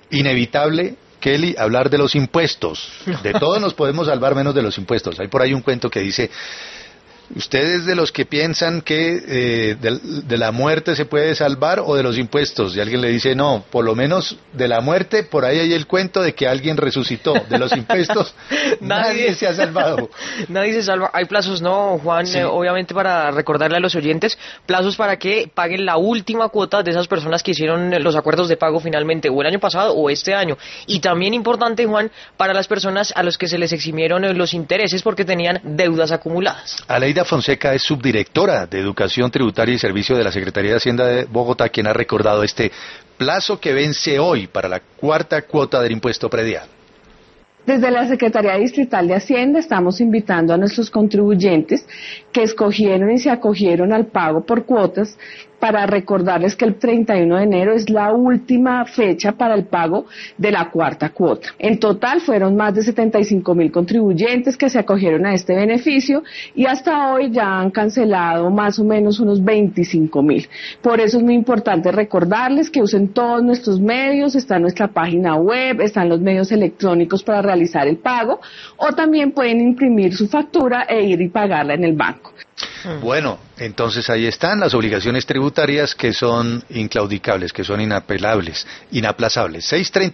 Inevitable, Kelly, hablar de los impuestos. De todo nos podemos salvar menos de los impuestos. Hay por ahí un cuento que dice: ¿ustedes de los que piensan que de la muerte se puede salvar o de los impuestos? Y alguien le dice: no, por lo menos de la muerte, por ahí hay el cuento de que alguien resucitó. De los impuestos, nadie se ha salvado. Nadie se salva. Hay plazos, ¿no, Juan? Sí. Obviamente, para recordarle a los oyentes, plazos para que paguen la última cuota de esas personas que hicieron los acuerdos de pago finalmente, o el año pasado o este año. Y también importante, Juan, para las personas a los que se les eximieron los intereses porque tenían deudas acumuladas. Aleida Fonseca es subdirectora de Educación Tributaria y Servicio de la Secretaría de Hacienda de Bogotá, quien ha recordado este plazo que vence hoy para la cuarta cuota del impuesto predial. Desde la Secretaría Distrital de Hacienda estamos invitando a nuestros contribuyentes que escogieron y se acogieron al pago por cuotas para recordarles que el 31 de enero es la última fecha para el pago de la cuarta cuota. En total fueron más de 75.000 contribuyentes que se acogieron a este beneficio y hasta hoy ya han cancelado más o menos unos 25.000. Por eso es muy importante recordarles que usen todos nuestros medios, está nuestra página web, están los medios electrónicos para realizar el pago, o también pueden imprimir su factura e ir y pagarla en el banco. Bueno, entonces ahí están las obligaciones tributarias que son inclaudicables, que son inapelables, inaplazables. 6:30